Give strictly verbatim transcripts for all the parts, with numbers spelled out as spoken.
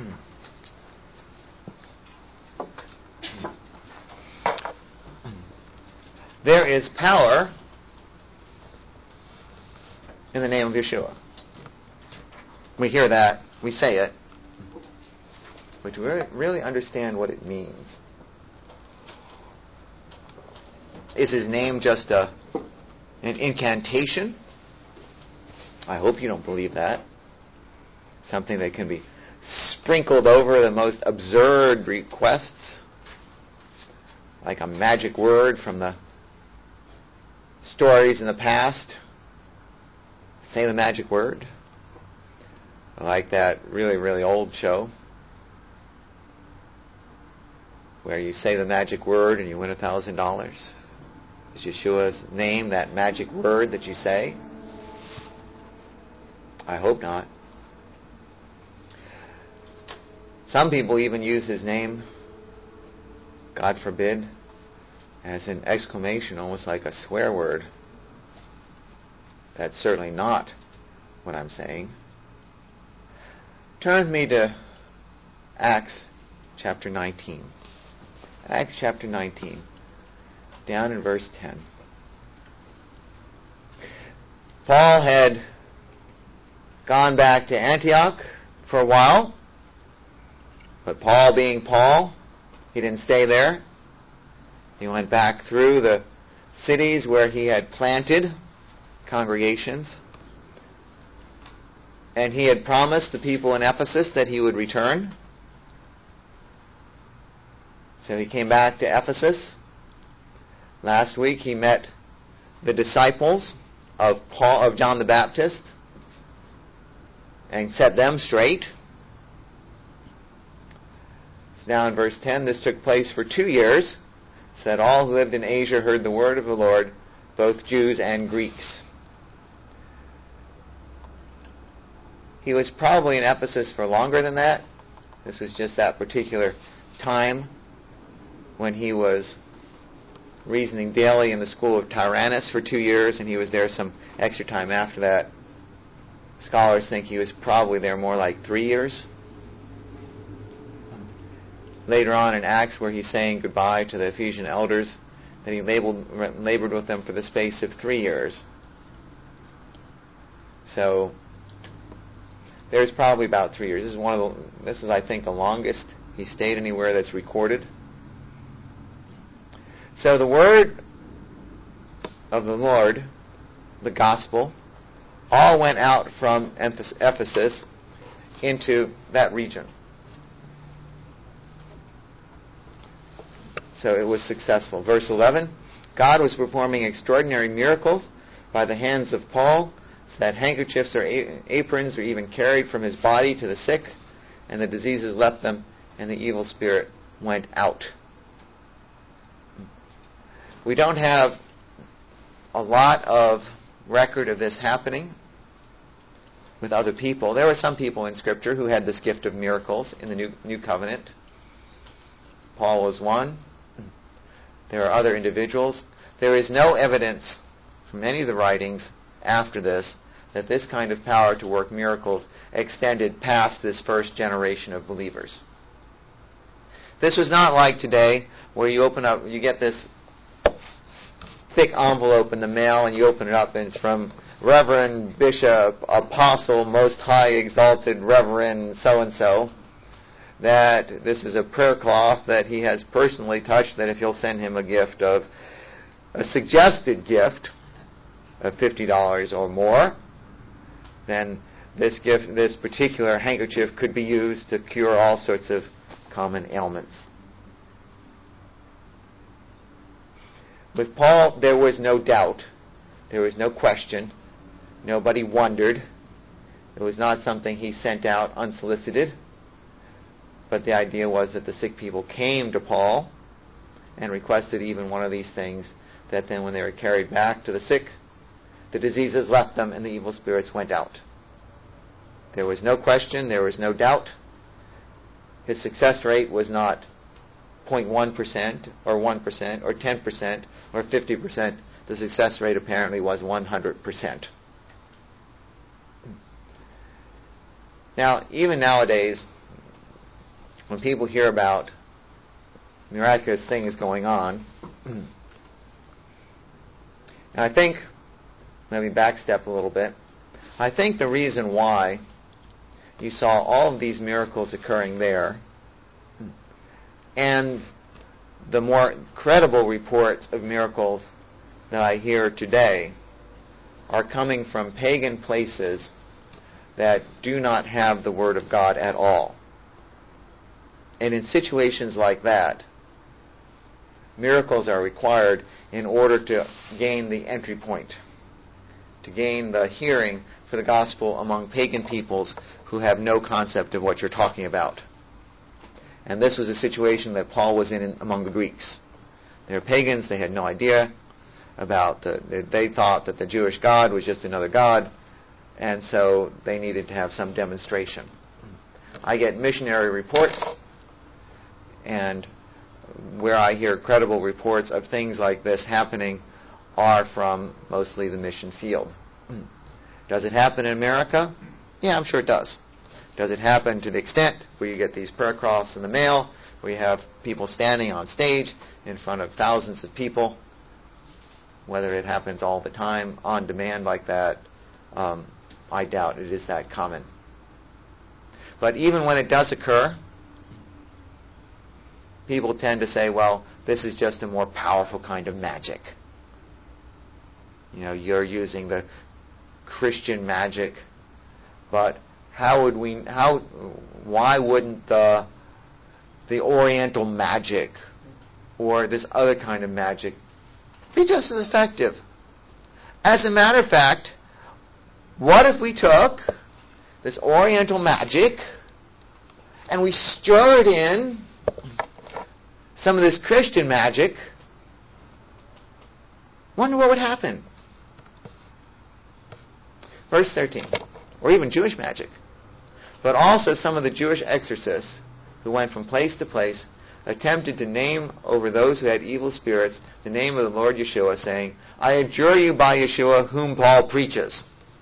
There is power in the name of Yeshua. We hear that, we say it, but do we really understand what it means? Is his name just a an incantation? I hope you don't believe that. Something that can be sprinkled over the most absurd requests, like a magic word from the stories in the past. Say the magic word. Like that really, really old show where you say the magic word and you win a thousand dollars. Is Yeshua's name that magic word that you say? I hope not. Some people even use his name, God forbid, as an exclamation, almost like a swear word. That's certainly not what I'm saying. Turn with me to Acts chapter nineteen. Acts chapter nineteen, down in verse ten. Paul had gone back to Antioch for a while, but Paul being Paul, he didn't stay there. He went back through the cities where he had planted congregations, and he had promised the people in Ephesus that he would return. So he came back to Ephesus. Last week he met the disciples of Paul, of John the Baptist, and set them straight. So now in verse ten, this took place for two years, so that all who lived in Asia heard the word of the Lord, both Jews and Greeks. He was probably in Ephesus for longer than that. This was just that particular time when he was reasoning daily in the school of Tyrannus for two years, and he was there some extra time after that. Scholars think he was probably there more like three years. Later on in Acts, where he's saying goodbye to the Ephesian elders, that he labeled, labored with them for the space of three years. So there's probably about three years. This is one of the, this is, I think, the longest he stayed anywhere that's recorded. So the word of the Lord, the gospel, all went out from Ephesus into that region. So it was successful. Verse eleven, God was performing extraordinary miracles by the hands of Paul, so that handkerchiefs or aprons were even carried from his body to the sick, and the diseases left them, and the evil spirit went out. We don't have a lot of record of this happening with other people. There were some people in Scripture who had this gift of miracles in the New, New Covenant. Paul was one. There are other individuals. There is no evidence from any of the writings after this that this kind of power to work miracles extended past this first generation of believers. This was not like today, where you open up, you get this thick envelope in the mail, and you open it up, and it's from Reverend Bishop Apostle Most High Exalted Reverend so-and-so, that this is a prayer cloth that he has personally touched, that if you'll send him a gift of, a suggested gift of fifty dollars or more, then this gift, this particular handkerchief could be used to cure all sorts of common ailments. With Paul, there was no doubt. There was no question. Nobody wondered. It was not something he sent out unsolicited. But the idea was that the sick people came to Paul and requested even one of these things, that then when they were carried back to the sick, the diseases left them and the evil spirits went out. There was no question. There was no doubt. His success rate was not zero point one percent or one percent or ten percent or fifty percent. The success rate apparently was one hundred percent. Now, even nowadays, when people hear about miraculous things going on, and I think, let me backstep a little bit, I think the reason why you saw all of these miracles occurring there, and the more credible reports of miracles that I hear today are coming from pagan places that do not have the Word of God at all. And in situations like that, miracles are required in order to gain the entry point, to gain the hearing for the gospel among pagan peoples who have no concept of what you're talking about. And this was a situation that Paul was in, in among the Greeks. They were pagans. They had no idea about the, they thought that the Jewish God was just another God, and so they needed to have some demonstration. I get missionary reports, and where I hear credible reports of things like this happening are from mostly the mission field. Does it happen in America? Yeah, I'm sure it does. Does it happen to the extent where you get these prayer cloths in the mail, where you have people standing on stage in front of thousands of people? Whether it happens all the time, on demand like that, um, I doubt it is that common. But even when it does occur, people tend to say, well, this is just a more powerful kind of magic. You know, you're using the Christian magic, but how would we, how, why wouldn't the, the Oriental magic or this other kind of magic be just as effective? As a matter of fact, what if we took this Oriental magic and we stirred in some of this Christian magic? Wonder what would happen. Verse thirteen. Or even Jewish magic. But also some of the Jewish exorcists who went from place to place attempted to name over those who had evil spirits the name of the Lord Yeshua, saying, I adjure you by Yeshua whom Paul preaches.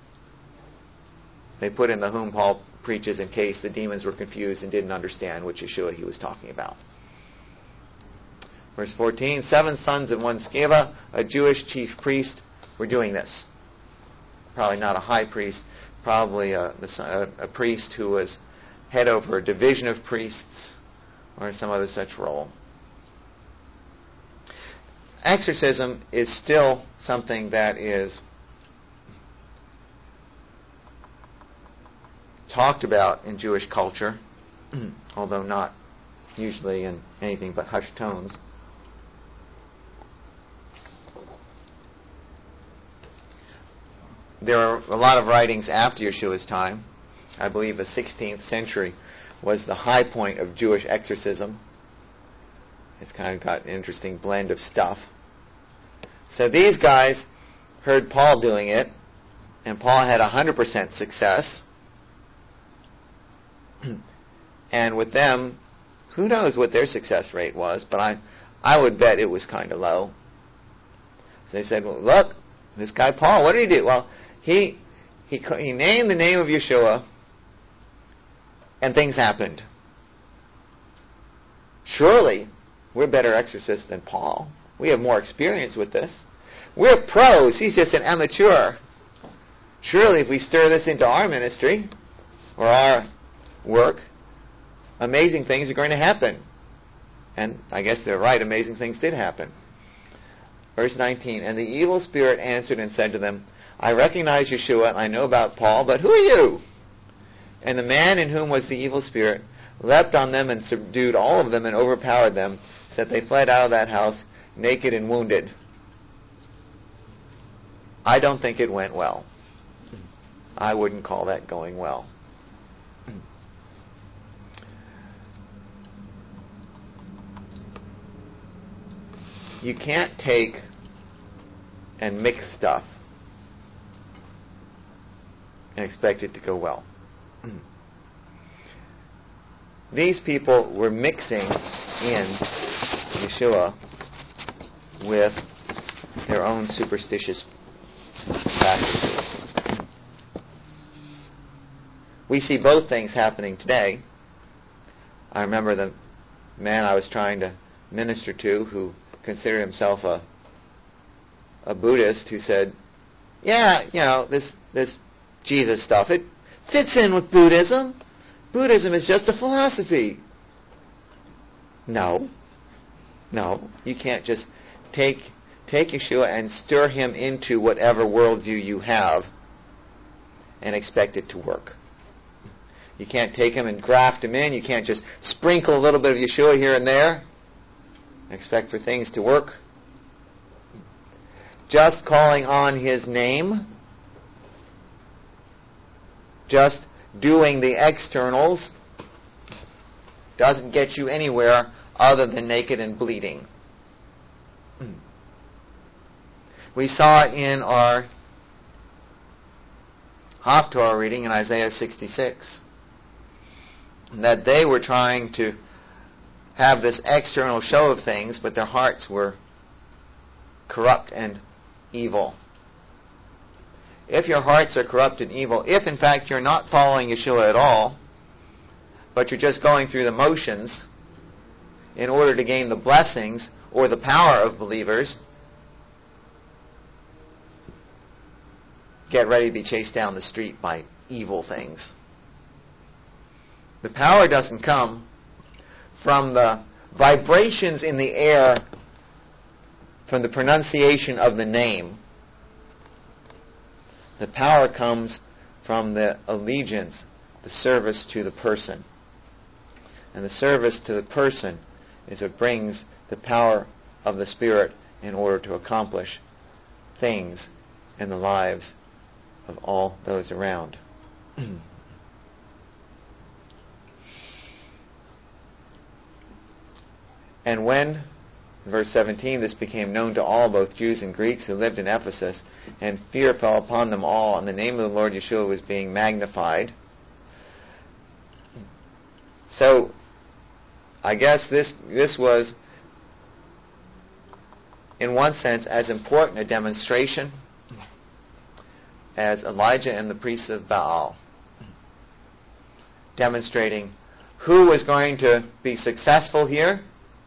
They put in the whom Paul preaches in case the demons were confused and didn't understand which Yeshua he was talking about. Verse fourteen, seven sons and one Sceva, a Jewish chief priest, were doing this. Probably not a high priest, probably a, a, a priest who was head over a division of priests or some other such role. Exorcism is still something that is talked about in Jewish culture, although not usually in anything but hushed tones. There are a lot of writings after Yeshua's time. I believe the sixteenth century was the high point of Jewish exorcism. It's kind of got an interesting blend of stuff. So these guys heard Paul doing it, and Paul had one hundred percent success. And with them, who knows what their success rate was, but I, I would bet it was kind of low. So they said, well, look, this guy Paul, what did he do? Well, he, he, he named the name of Yeshua, and things happened. Surely, we're better exorcists than Paul. We have more experience with this. We're pros. He's just an amateur. Surely, if we stir this into our ministry, or our work, amazing things are going to happen. And I guess they're right, amazing things did happen. Verse nineteen, and the evil spirit answered and said to them, I recognize Yeshua, and I know about Paul, but who are you? And the man in whom was the evil spirit leapt on them and subdued all of them and overpowered them, so that they fled out of that house naked and wounded. I don't think it went well. I wouldn't call that going well. You can't take and mix stuff and expect it to go well. These people were mixing in Yeshua with their own superstitious practices. We see both things happening today. I remember the man I was trying to minister to who considered himself a a Buddhist who said, yeah, you know, this this Jesus stuff, it fits in with Buddhism. Buddhism is just a philosophy. No. No. You can't just take take Yeshua and stir him into whatever worldview you have and expect it to work. You can't take him and graft him in. You can't just sprinkle a little bit of Yeshua here and there and expect for things to work. Just calling on his name, just doing the externals, doesn't get you anywhere other than naked and bleeding. We saw it in our Haftorah reading in Isaiah sixty-six that they were trying to have this external show of things, but their hearts were corrupt and evil. If your hearts are corrupt and evil, if in fact you're not following Yeshua at all, but you're just going through the motions in order to gain the blessings or the power of believers, get ready to be chased down the street by evil things. The power doesn't come from the vibrations in the air from the pronunciation of the name. The power comes from the allegiance, the service to the person. And the service to the person is what brings the power of the Spirit in order to accomplish things in the lives of all those around. And when, verse seventeen, this became known to all, both Jews and Greeks who lived in Ephesus, and fear fell upon them all, and the name of the Lord Yeshua was being magnified. So, I guess this this was, in one sense, as important a demonstration as Elijah and the priests of Baal, demonstrating who was going to be successful here.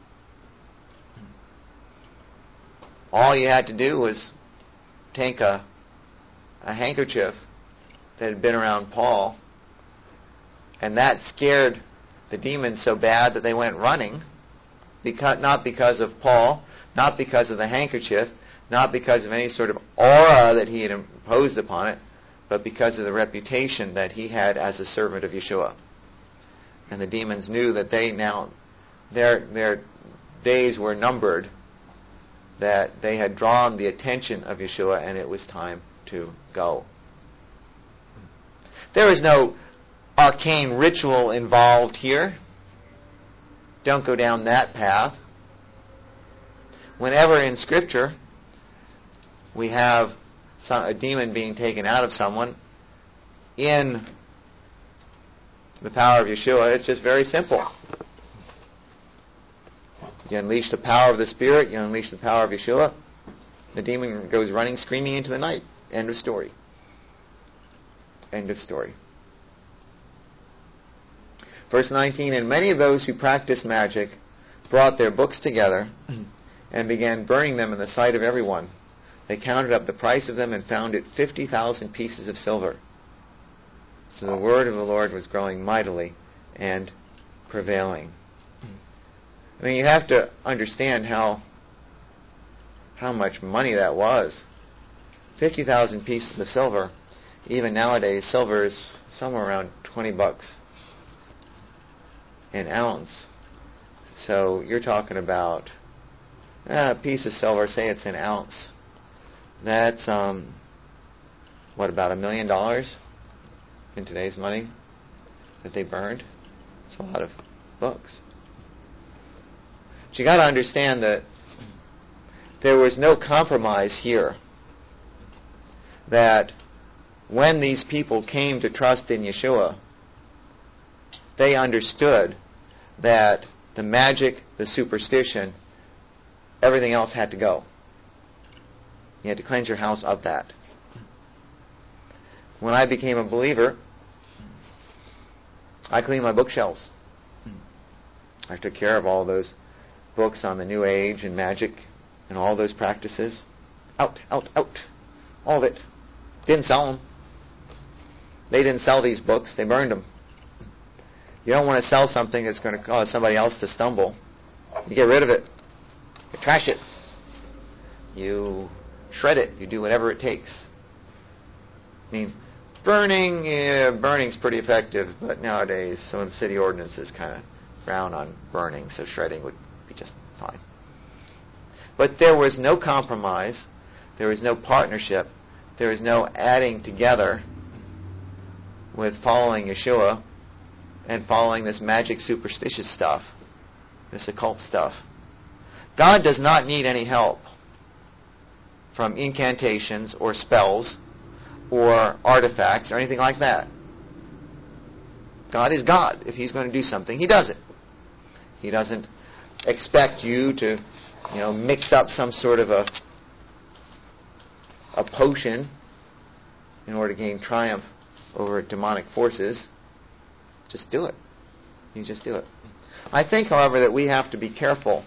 All you had to do was take a, a handkerchief that had been around Paul, and that scared the demons so bad that they went running, because, not because of Paul, not because of the handkerchief, not because of any sort of aura that he had imposed upon it, but because of the reputation that he had as a servant of Yeshua. And the demons knew that they now, their their days were numbered, that they had drawn the attention of Yeshua, and it was time to go. There is no arcane ritual involved here. Don't go down that path. Whenever in Scripture we have some, a demon being taken out of someone in the power of Yeshua, it's just very simple. You unleash the power of the Spirit, you unleash the power of Yeshua, the demon goes running, screaming into the night. End of story. End of story. Verse nineteen, and many of those who practiced magic brought their books together and began burning them in the sight of everyone. They counted up the price of them and found it fifty thousand pieces of silver. So the word of the Lord was growing mightily and prevailing. I mean, you have to understand how how much money that was. fifty thousand pieces of silver. Even nowadays, silver is somewhere around twenty bucks an ounce. So you're talking about a piece of silver, say it's an ounce. That's, um, what, about a million dollars in today's money that they burned? It's a lot of books. But you got to understand that there was no compromise here. That when these people came to trust in Yeshua, they understood that the magic, the superstition, everything else had to go. You had to cleanse your house of that. When I became a believer, I cleaned my bookshelves. I took care of all those books on the New Age and magic and all those practices. Out, out, out. All of it. Didn't sell them. They didn't sell these books. They burned them. You don't want to sell something that's going to cause somebody else to stumble. You get rid of it. You trash it. You shred it. You do whatever it takes. I mean, burning, yeah, burning's pretty effective, but nowadays some of the city ordinances kind of frown on burning, so shredding would be just fine. But there was no compromise. There was no partnership. There was no adding together with following Yeshua and following this magic superstitious stuff, this occult stuff. God does not need any help from incantations or spells or artifacts or anything like that. God is God. If He's going to do something, He does it. He doesn't expect you to, you know, mix up some sort of a a potion in order to gain triumph over demonic forces. Just do it. You just do it. I think, however, that we have to be careful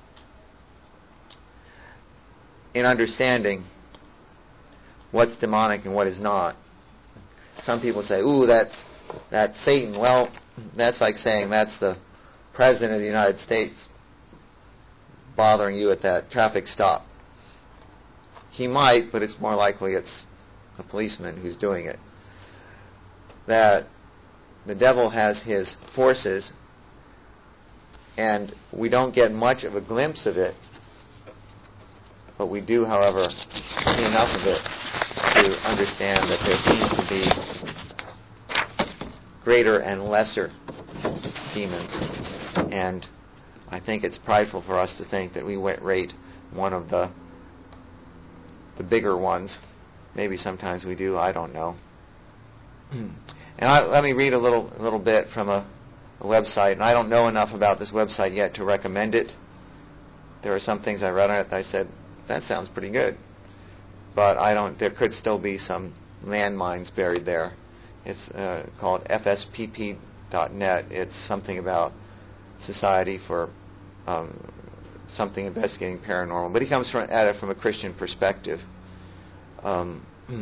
in understanding what's demonic and what is not. Some people say, ooh, that's that's Satan. Well, that's like saying that's the President of the United States bothering you at that traffic stop. He might, but it's more likely it's a policeman who's doing it. That the devil has his forces, and we don't get much of a glimpse of it, but we do, however, see enough of it to understand that there seems to be greater and lesser demons. And I think it's prideful for us to think that we rate one of the the bigger ones. Maybe sometimes we do, I don't know. And I, let me read a little a little bit from a, a website, and I don't know enough about this website yet to recommend it. There are some things I read on it that I said, that sounds pretty good. But I don't. There could still be some landmines buried there. It's uh, called F S P P dot net. It's something about Society for um, something investigating paranormal. But he comes from, at it from a Christian perspective. Um,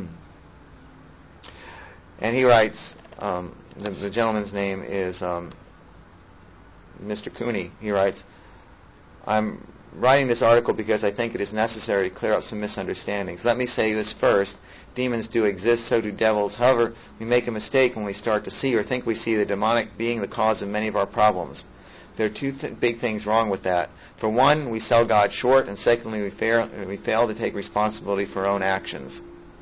and he writes, um, the, the gentleman's name is um, Mister Cooney. He writes, I'm writing this article because I think it is necessary to clear up some misunderstandings. Let me say this first. Demons do exist, so do devils. However, we make a mistake when we start to see or think we see the demonic being the cause of many of our problems. There are two th- big things wrong with that. For one, we sell God short, and secondly, we fail, we fail to take responsibility for our own actions.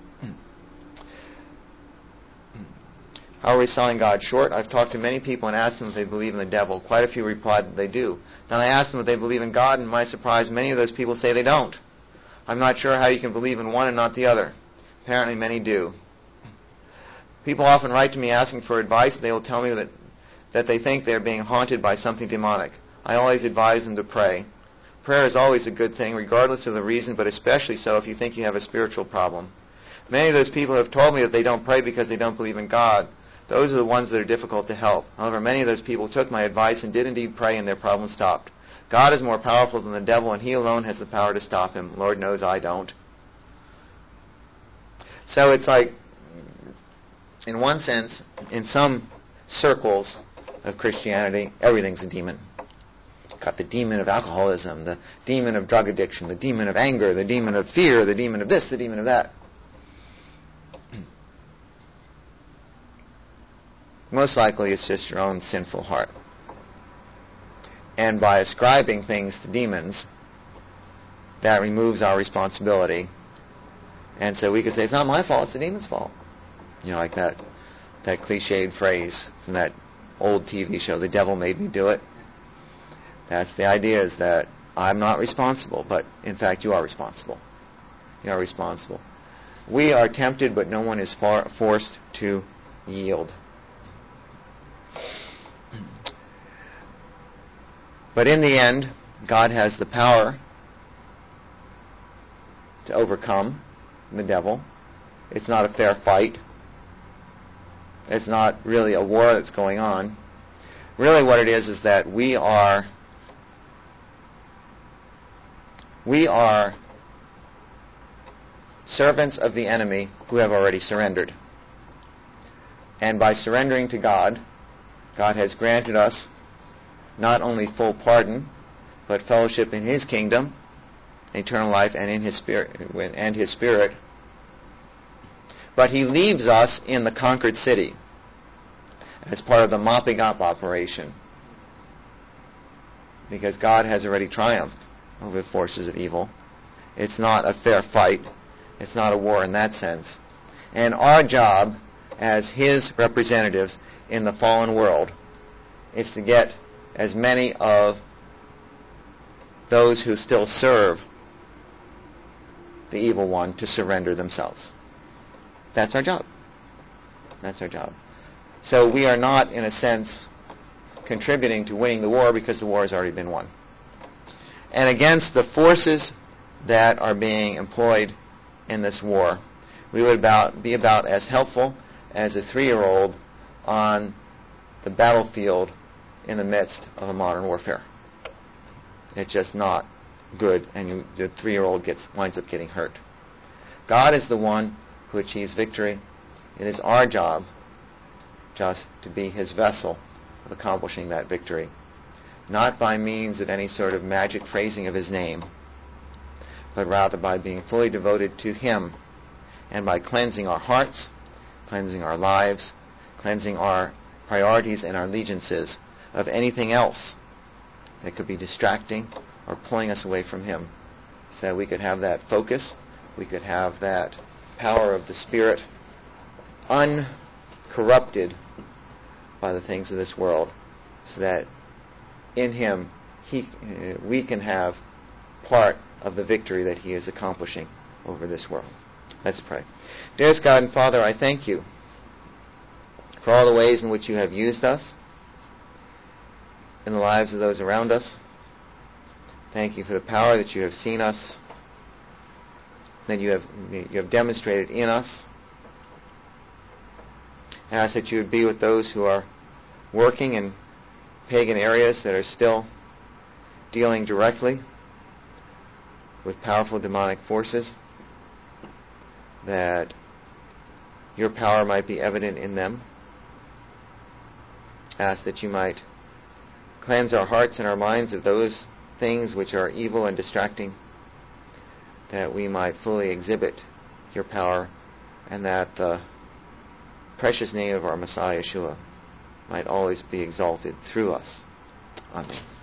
How are we selling God short? I've talked to many people and asked them if they believe in the devil. Quite a few replied that they do. Then I asked them if they believe in God, and to my surprise, many of those people say they don't. I'm not sure how you can believe in one and not the other. Apparently many do. People often write to me asking for advice, and they will tell me that that they think they're being haunted by something demonic. I always advise them to pray. Prayer is always a good thing, regardless of the reason, but especially so if you think you have a spiritual problem. Many of those people have told me that they don't pray because they don't believe in God. Those are the ones that are difficult to help. However, many of those people took my advice and did indeed pray, and their problem stopped. God is more powerful than the devil, and He alone has the power to stop him. Lord knows I don't. So it's like, in one sense, in some circles of Christianity, everything's a demon. Got the demon of alcoholism, the demon of drug addiction, the demon of anger, the demon of fear, the demon of this, the demon of that. Most likely it's just your own sinful heart. And by ascribing things to demons, that removes our responsibility. And so we could say, it's not my fault, it's the demon's fault. You know, like that that cliched phrase from that old T V show, The Devil Made Me Do It. That's the idea, is that I'm not responsible, but in fact you are responsible. You are responsible. We are tempted, but no one is far forced to yield. But in the end, God has the power to overcome the devil. It's not a fair fight. It's not really a war that's going on. really what it is is that we are we are servants of the enemy who have already surrendered. And by surrendering to God, God has granted us not only full pardon, but fellowship in His kingdom, eternal life, and in His spirit, and His Spirit. But He leaves us in the conquered city as part of the mopping up operation, because God has already triumphed over the forces of evil. It's not a fair fight. It's not a war in that sense. And our job as His representatives in the fallen world is to get as many of those who still serve the evil one to surrender themselves. That's our job. That's our job. So we are not, in a sense, contributing to winning the war, because the war has already been won. And against the forces that are being employed in this war, we would about, be about as helpful as a three-year-old on the battlefield in the midst of a modern warfare. It's just not good, and you, the three-year-old gets winds up getting hurt. God is the one who achieves victory. It is our job just to be His vessel of accomplishing that victory, not by means of any sort of magic phrasing of His name, but rather by being fully devoted to Him, and by cleansing our hearts, cleansing our lives, cleansing our priorities and our allegiances of anything else that could be distracting or pulling us away from Him, so that we could have that focus, we could have that power of the Spirit uncorrupted by the things of this world, so that in Him he, uh, we can have part of the victory that He is accomplishing over this world. Let's pray. Dearest God and Father, I thank You for all the ways in which You have used us in the lives of those around us. Thank You for the power that You have seen us, that You have, you have demonstrated in us. I ask that You would be with those who are working in pagan areas that are still dealing directly with powerful demonic forces, that Your power might be evident in them. I ask that You might cleanse our hearts and our minds of those things which are evil and distracting, that we might fully exhibit Your power, and that the precious name of our Messiah, Yeshua, might always be exalted through us. Amen.